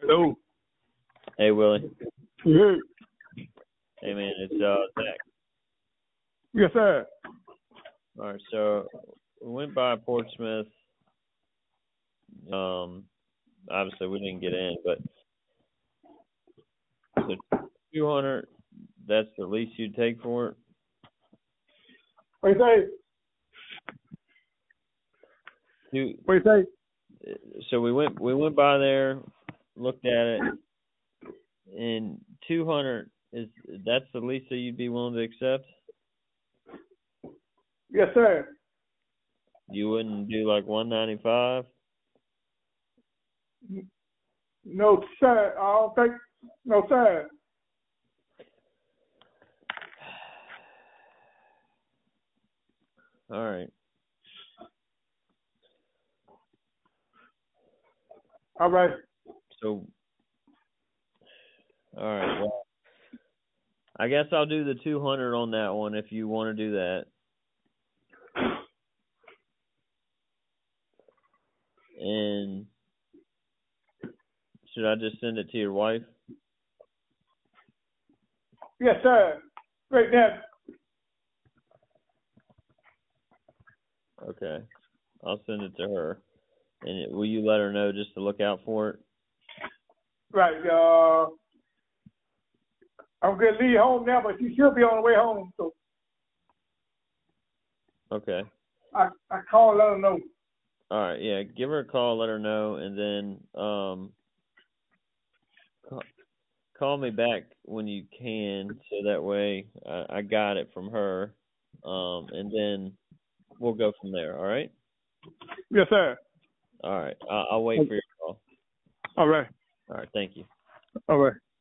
Hello. Hey, Willie. Hey. Hey, man, it's Zach. Yes, sir. All right, so we went by Portsmouth. Obviously we didn't get in, but so 200. That's the least you'd take for it. What you say? What you say? So we went by there, looked at it, and 200 that's the least that you'd be willing to accept. Yes, sir. You wouldn't do like 195? No, sir. I don't think. No, sir. All right. All right. So, all right. Well, I guess I'll do the 200 on that one if you want to do that. And should I just send it to your wife? Yes, sir. Right now. Okay. I'll send it to her. And will you let her know just to look out for it? Right. I'm gonna leave home now, but she should be on the way home. So. Okay. I call and let her know. All right. Yeah. Give her a call, let her know, and then call me back when you can, so that way I got it from her, and then we'll go from there. All right. Yes, sir. All right. I'll wait for your call. All right. All right. Thank you. All right.